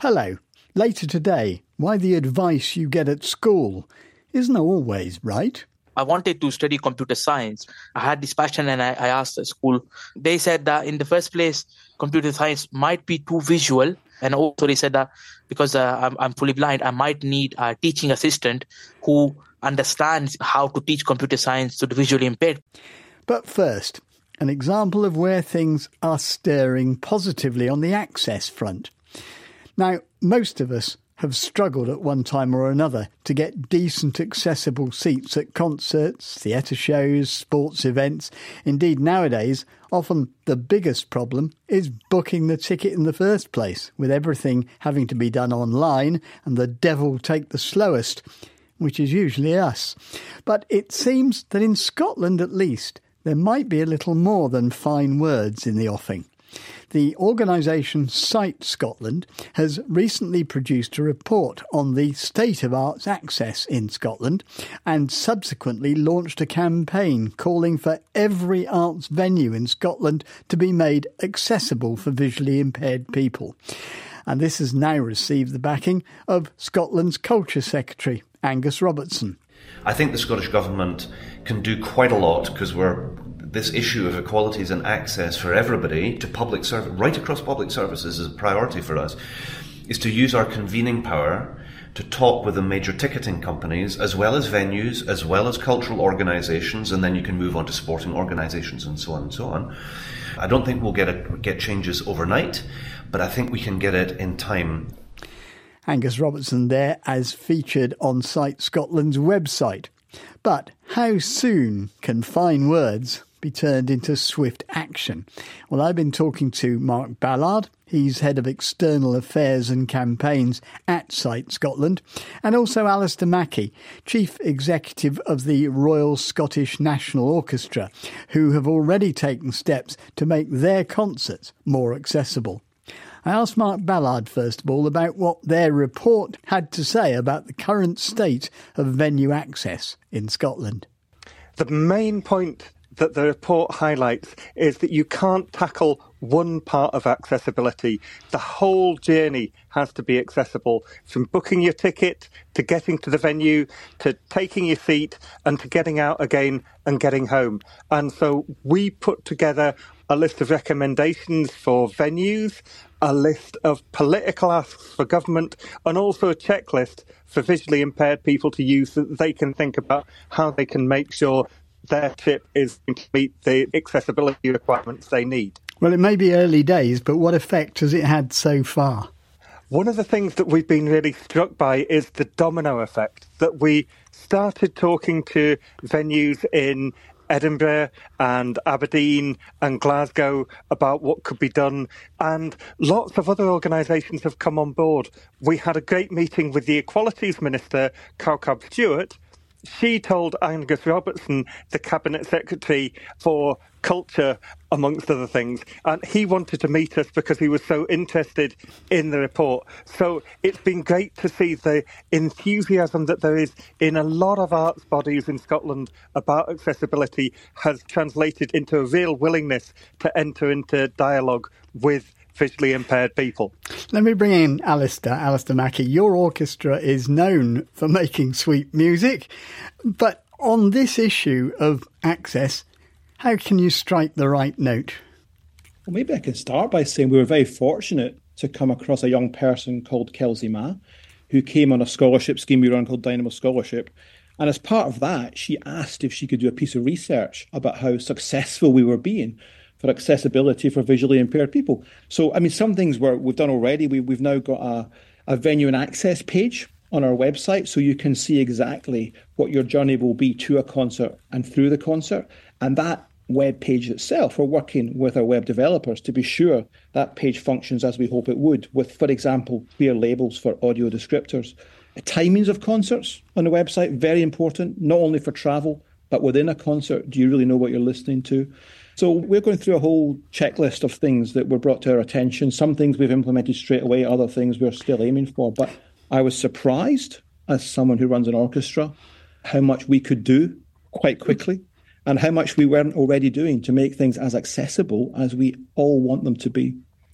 Hello. Later today, why the advice you get at school isn't always right. I wanted to study computer science. I had this passion and I asked the school. They said that in the first place, computer science might be too visual. And also they said that because I'm fully blind, I might need a teaching assistant who understands how to teach computer science to the visually impaired. But first, an example of where things are stirring positively on the access front. Now, most of us have struggled at one time or another to get decent accessible seats at concerts, theatre shows, sports events. Indeed, nowadays, often the biggest problem is booking the ticket in the first place, with everything having to be done online and the devil take the slowest, which is usually us. But it seems that in Scotland at least, there might be a little more than fine words in the offing. The organisation Sight Scotland has recently produced a report on the state of arts access in Scotland and subsequently launched a campaign calling for every arts venue in Scotland to be made accessible for visually impaired people. And this has now received the backing of Scotland's Culture Secretary, Angus Robertson. I think the Scottish Government can do quite a lot because this issue of equalities and access for everybody to public service, right across public services, is a priority for us, is to use our convening power to talk with the major ticketing companies, as well as venues, as well as cultural organisations, and then you can move on to sporting organisations and so on and so on. I don't think we'll get changes overnight, but I think we can get it in time. Angus Robertson there, as featured on Sight Scotland's website. But how soon can fine words be turned into swift action? Well, I've been talking to Mark Ballard. He's Head of External Affairs and Campaigns at Sight Scotland, and also Alistair Mackey, Chief Executive of the Royal Scottish National Orchestra, who have already taken steps to make their concerts more accessible. I asked Mark Ballard, first of all, about what their report had to say about the current state of venue access in Scotland. The main point that the report highlights is that you can't tackle one part of accessibility. The whole journey has to be accessible, from booking your ticket to getting to the venue to taking your seat and to getting out again and getting home. And so we put together a list of recommendations for venues, a list of political asks for government, and also a checklist for visually impaired people to use so that they can think about how they can make sure their trip is going to meet the accessibility requirements they need. Well, it may be early days, but what effect has it had so far? One of the things that we've been really struck by is the domino effect, that we started talking to venues in Edinburgh and Aberdeen and Glasgow about what could be done, and lots of other organisations have come on board. We had a great meeting with the Equalities Minister, Cowcob Stewart. She told Angus Robertson, the Cabinet Secretary for Culture, amongst other things, and he wanted to meet us because he was so interested in the report. So it's been great to see the enthusiasm that there is in a lot of arts bodies in Scotland about accessibility has translated into a real willingness to enter into dialogue with visually impaired people. Let me bring in Alistair Mackey. Your orchestra is known for making sweet music, but on this issue of access, how can you strike the right note? Well, maybe I can start by saying we were very fortunate to come across a young person called Kelsey Ma, who came on a scholarship scheme we run called Dynamo Scholarship. And as part of that, she asked if she could do a piece of research about how successful we were being for accessibility for visually impaired people. So, I mean, some things we've done already. We've now got a venue and access page on our website, so you can see exactly what your journey will be to a concert and through the concert. And that web page itself, we're working with our web developers to be sure that page functions as we hope it would, with, for example, clear labels for audio descriptors. Timings of concerts on the website, very important, not only for travel, but within a concert, do you really know what you're listening to? So we're going through a whole checklist of things that were brought to our attention. Some things we've implemented straight away, other things we're still aiming for. But I was surprised, as someone who runs an orchestra, how much we could do quite quickly and how much we weren't already doing to make things as accessible as we all want them to be.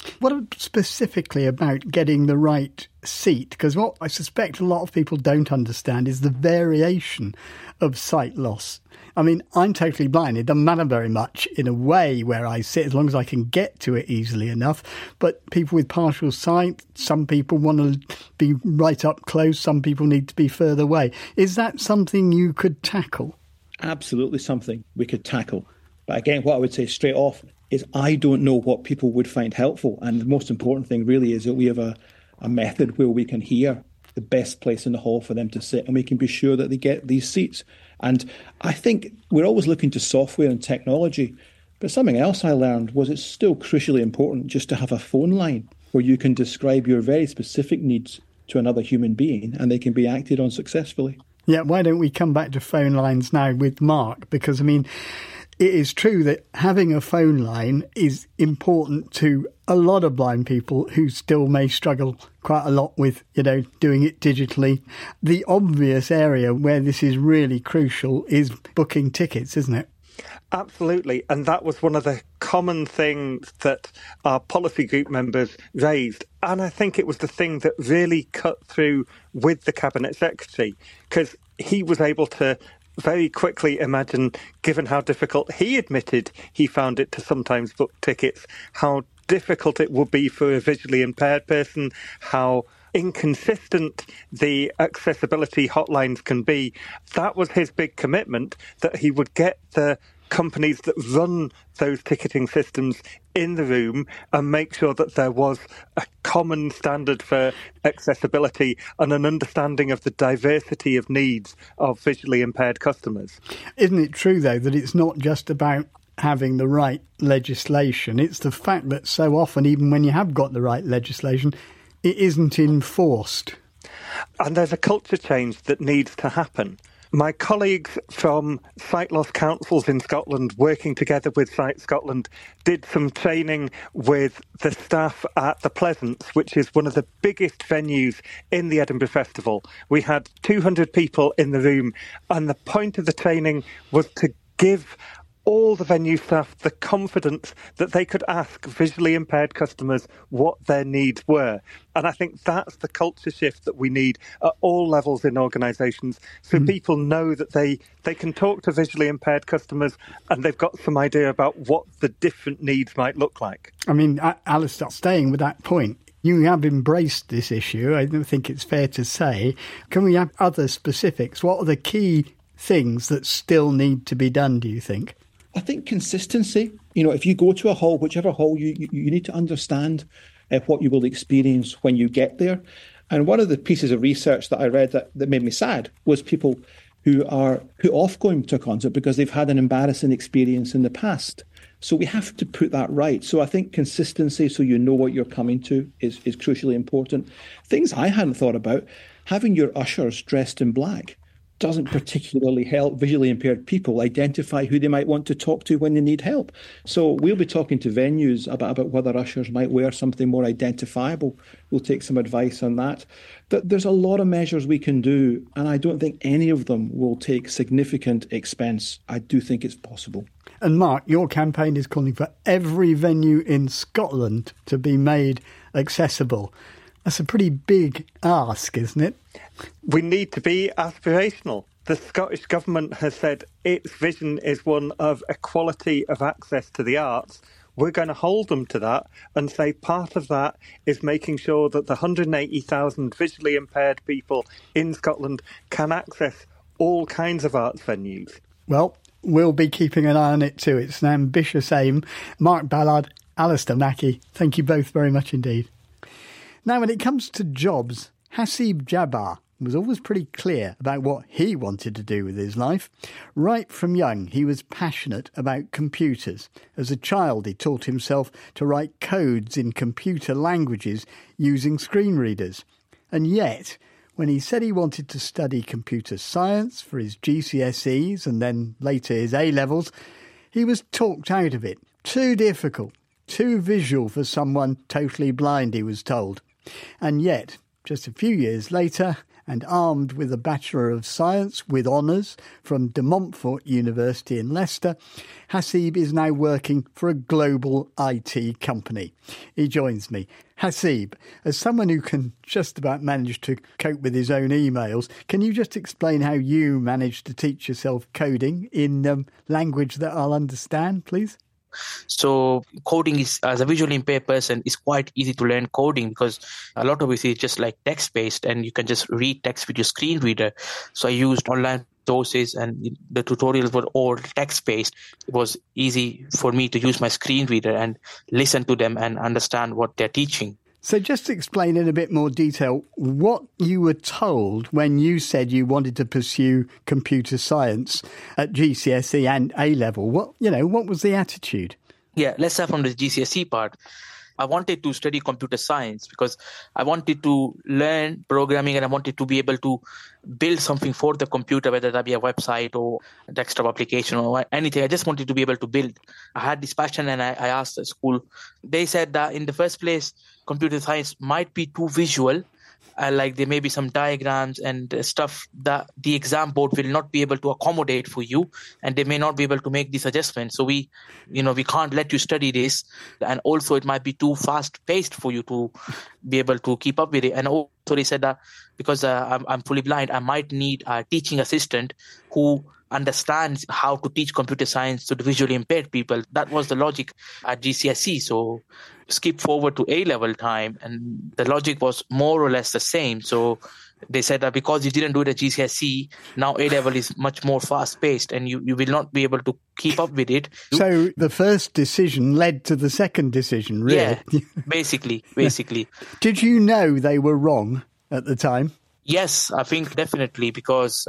What specifically about getting the right seat? Because what I suspect a lot of people don't understand is the variation of sight loss. I mean, I'm totally blind. It doesn't matter very much in a way where I sit, as long as I can get to it easily enough. But people with partial sight, some people want to be right up close, some people need to be further away. Is that something you could tackle? Absolutely something we could tackle. But again, what I would say straight off is I don't know what people would find helpful. And the most important thing really is that we have a method where we can hear the best place in the hall for them to sit, and we can be sure that they get these seats. And I think we're always looking to software and technology, but something else I learned was it's still crucially important just to have a phone line where you can describe your very specific needs to another human being and they can be acted on successfully. Yeah, why don't we come back to phone lines now with Mark? Because, I mean, it is true that having a phone line is important to a lot of blind people who still may struggle quite a lot with, doing it digitally. The obvious area where this is really crucial is booking tickets, isn't it? Absolutely. And that was one of the common things that our policy group members raised. And I think it was the thing that really cut through with the Cabinet Secretary, because he was able to very quickly imagine, given how difficult he admitted he found it to sometimes book tickets, how difficult it would be for a visually impaired person, how inconsistent the accessibility hotlines can be. That was his big commitment, that he would get the companies that run those ticketing systems in the room and make sure that there was a common standard for accessibility and an understanding of the diversity of needs of visually impaired customers. Isn't it true, though, that it's not just about having the right legislation? It's the fact that so often, even when you have got the right legislation, it isn't enforced. And there's a culture change that needs to happen. My colleagues from Sight Loss Councils in Scotland, working together with Sight Scotland, did some training with the staff at the Pleasance, which is one of the biggest venues in the Edinburgh Festival. We had 200 people in the room, and the point of the training was to give all the venue staff the confidence that they could ask visually impaired customers what their needs were. And I think that's the culture shift that we need at all levels in organisations, so people know that they can talk to visually impaired customers and they've got some idea about what the different needs might look like. I mean, Alistair, staying with that point, you have embraced this issue. I don't think it's fair to say. Can we have other specifics? What are the key things that still need to be done, do you think? I think consistency. If you go to a hall, whichever hall, you need to understand what you will experience when you get there. And one of the pieces of research that I read that made me sad was people who are put off going to a concert because they've had an embarrassing experience in the past. So we have to put that right. So I think consistency, so you know what you're coming to, is crucially important. Things I hadn't thought about, having your ushers dressed in black doesn't particularly help visually impaired people identify who they might want to talk to when they need help. So we'll be talking to venues about whether ushers might wear something more identifiable. We'll take some advice on that. There's a lot of measures we can do, and I don't think any of them will take significant expense. I do think it's possible. And Mark, your campaign is calling for every venue in Scotland to be made accessible. That's a pretty big ask, isn't it? We need to be aspirational. The Scottish Government has said its vision is one of equality of access to the arts. We're going to hold them to that and say part of that is making sure that the 180,000 visually impaired people in Scotland can access all kinds of arts venues. Well, we'll be keeping an eye on it too. It's an ambitious aim. Mark Ballard, Alistair Mackey, thank you both very much indeed. Now, when it comes to jobs, Hasib Jabbar was always pretty clear about what he wanted to do with his life. Right from young, he was passionate about computers. As a child, he taught himself to write codes in computer languages using screen readers. And yet, when he said he wanted to study computer science for his GCSEs and then later his A-levels, he was talked out of it. Too difficult, too visual for someone totally blind, he was told. And yet, just a few years later, and armed with a Bachelor of Science with honours from De Montfort University in Leicester, Haseeb is now working for a global IT company. He joins me. Haseeb, as someone who can just about manage to cope with his own emails, can you just explain how you managed to teach yourself coding in language that I'll understand, please? So coding is, as a visually impaired person, is quite easy to learn coding because a lot of it is just like text-based and you can just read text with your screen reader. So I used online sources and the tutorials were all text-based. It was easy for me to use my screen reader and listen to them and understand what they're teaching. So just explain in a bit more detail what you were told when you said you wanted to pursue computer science at GCSE and A-level. What was the attitude? Yeah, let's start from the GCSE part. I wanted to study computer science because I wanted to learn programming and I wanted to be able to build something for the computer, whether that be a website or a desktop application or anything. I just wanted to be able to build. I had this passion and I asked the school. They said that in the first place, computer science might be too visual. Like there may be some diagrams and stuff that the exam board will not be able to accommodate for you, and they may not be able to make these adjustments. So we can't let you study this, and also it might be too fast paced for you to be able to keep up with it. And also they said that because I'm fully blind, I might need a teaching assistant who understands how to teach computer science to the visually impaired people. That was the logic at GCSE. So skip forward to A-level time and the logic was more or less the same. So they said that because you didn't do it at GCSE, now A-level is much more fast-paced and you will not be able to keep up with it. So the first decision led to the second decision, really? Yeah, basically. Did you know they were wrong at the time? Yes, I think definitely because,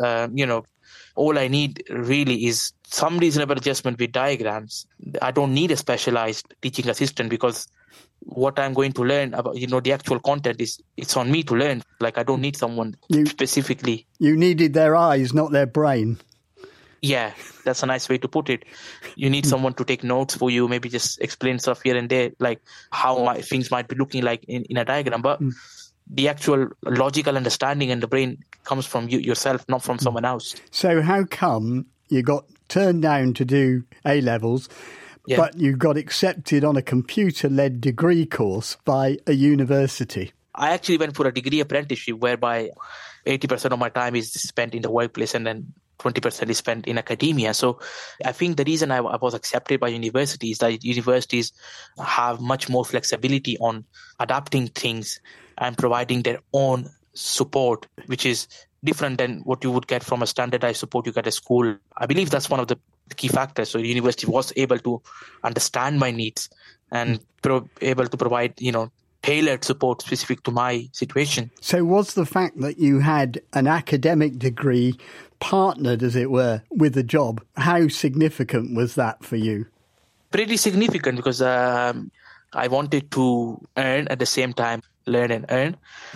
all I need really is some reasonable adjustment with diagrams. I don't need a specialized teaching assistant because what I'm going to learn about, the actual content it's on me to learn. Like I don't need someone specifically. You needed their eyes, not their brain. Yeah, that's a nice way to put it. You need someone to take notes for you, maybe just explain stuff here and there, like how things might be looking like in a diagram. But the actual logical understanding and the brain comes from you yourself, not from someone else. So how come you got turned down to do A-levels, but you got accepted on a computer-led degree course by a university? I actually went for a degree apprenticeship whereby 80% of my time is spent in the workplace and then 20% is spent in academia. So I think the reason I was accepted by universities is that universities have much more flexibility on adapting things and providing their own support, which is different than what you would get from a standardized support you get at school. I believe that's one of the key factors. So the university was able to understand my needs and able to provide, tailored support specific to my situation. So was the fact that you had an academic degree partnered, as it were, with a job, how significant was that for you? Pretty significant because I wanted to earn at the same time, learn and earn.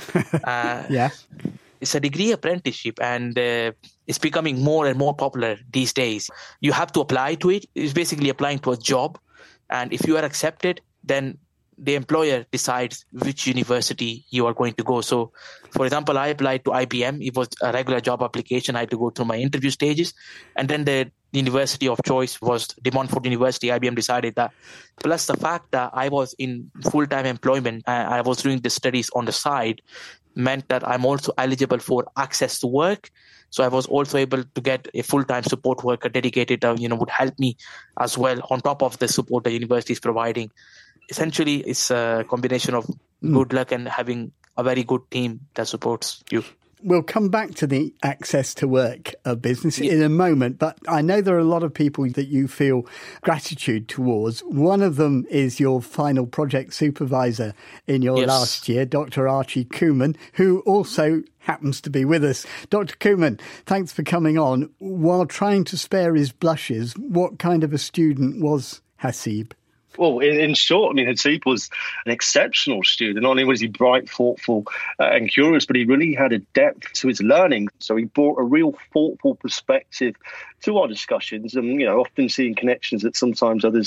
Yeah. It's a degree apprenticeship and it's becoming more and more popular these days. You have to apply to it. It's basically applying to a job. And if you are accepted, then the employer decides which university you are going to go. So, for example, I applied to IBM. It was a regular job application. I had to go through my interview stages. And then the university of choice was De Montfort University. IBM decided that. Plus the fact that I was in full-time employment, I was doing the studies on the side, meant that I'm also eligible for access to work. So I was also able to get a full-time support worker dedicated, would help me as well on top of the support the university is providing. Essentially, it's a combination of good luck and having a very good team that supports you. We'll come back to the access to work business in a moment, but I know there are a lot of people that you feel gratitude towards. One of them is your final project supervisor in your last year, Dr. Archie Cooman, who also happens to be with us. Dr. Cooman, thanks for coming on. While trying to spare his blushes, what kind of a student was Haseeb? Well, in short, Haseeb was an exceptional student. Not only was he bright, thoughtful and curious, but he really had a depth to his learning. So he brought a real thoughtful perspective to our discussions and, often seeing connections that sometimes others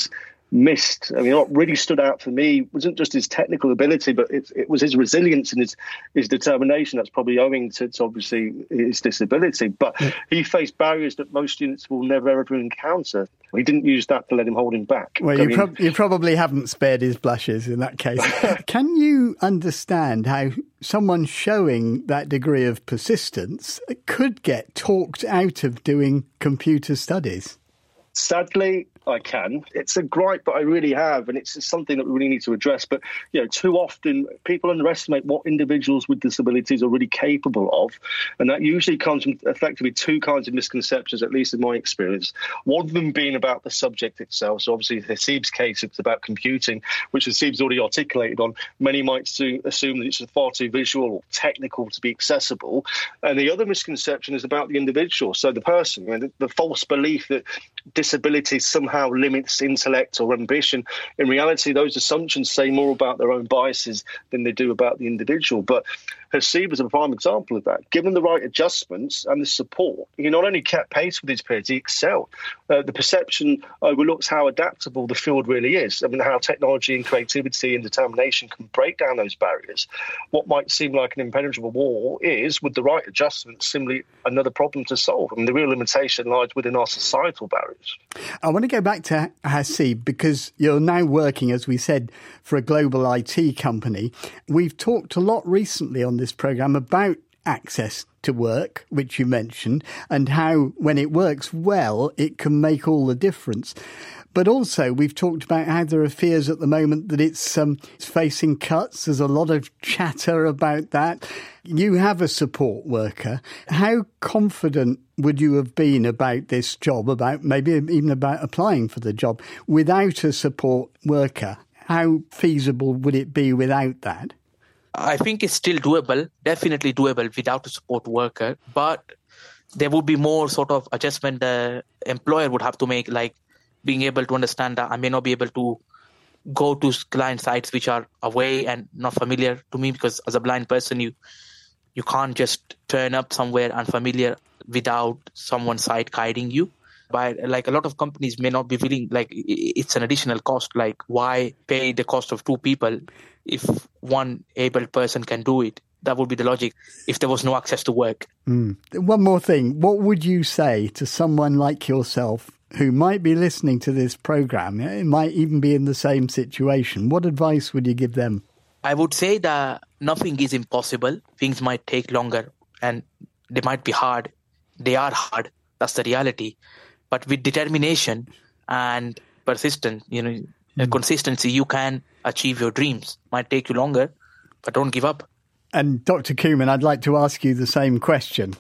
missed. I mean, what really stood out for me wasn't just his technical ability, but it was his resilience and his determination. That's probably owing to obviously his disability. But he faced barriers that most students will never ever encounter. He didn't use that to let him hold him back. Well, you probably haven't spared his blushes in that case. Can you understand how someone showing that degree of persistence could get talked out of doing computer studies? Sadly, I can. It's a gripe that I really have, and it's something that we really need to address. But, too often people underestimate what individuals with disabilities are really capable of. And that usually comes from effectively two kinds of misconceptions, at least in my experience. One of them being about the subject itself. So obviously, Haseeb's case, it's about computing, which Haseeb's already articulated on. Many might assume that it's far too visual or technical to be accessible. And the other misconception is about the individual. So the person, the false belief that disability somehow limits intellect or ambition. In reality, those assumptions say more about their own biases than they do about the individual. But Haseeb is a prime example of that. Given the right adjustments and the support, he not only kept pace with his peers, he excelled. The perception overlooks how adaptable the field really is. I mean, how technology and creativity and determination can break down those barriers. What might seem like an impenetrable wall is, with the right adjustments, simply another problem to solve. I mean, the real limitation lies within our societal barriers. I want to go back to Haseeb because you're now working, as we said, for a global IT company. We've talked a lot recently on this programme about access to work, which you mentioned, and how when it works well, it can make all the difference. But also we've talked about how there are fears at the moment that it's facing cuts. There's a lot of chatter about that. You have a support worker. How confident would you have been about this job, about maybe even about applying for the job without a support worker? How feasible would it be without that? I think it's still doable, definitely doable without a support worker, but there would be more sort of adjustment the employer would have to make, like being able to understand that I may not be able to go to client sites which are away and not familiar to me, because as a blind person, you can't just turn up somewhere unfamiliar without someone's site guiding you. But like a lot of companies may not be willing, like it's an additional cost. Like why pay the cost of two people if one able person can do it? That would be the logic if there was no access to work. One more thing. What would you say to someone like yourself who might be listening to this programme? It might even be in the same situation. What advice would you give them? I would say that nothing is impossible. Things might take longer and they might be hard. They are hard. That's the reality. But with determination and persistence, consistency, you can achieve your dreams. Might take you longer, but don't give up. And Dr. Cooman, I'd like to ask you the same question.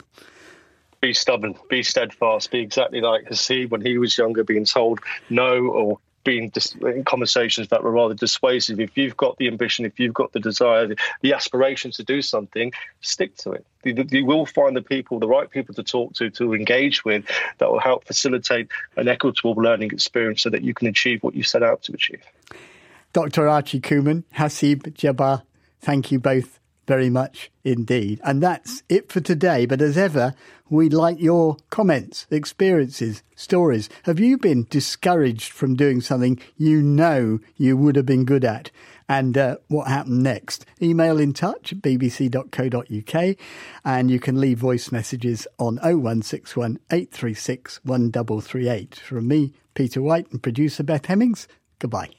Be stubborn, be steadfast, be exactly like Haseeb when he was younger, being told no or being in conversations that were rather dissuasive. If you've got the ambition, if you've got the desire, the aspiration to do something, stick to it. You will find the right people to talk to engage with, that will help facilitate an equitable learning experience so that you can achieve what you set out to achieve. Dr. Archie Cooman, Haseeb Jabbar, thank you both very much indeed. And that's it for today. But as ever, we'd like your comments, experiences, stories. Have you been discouraged from doing something you know you would have been good at? And what happened next? Email in touch at bbc.co.uk, and you can leave voice messages on 0161 836 1338. From me, Peter White, and producer Beth Hemmings, goodbye.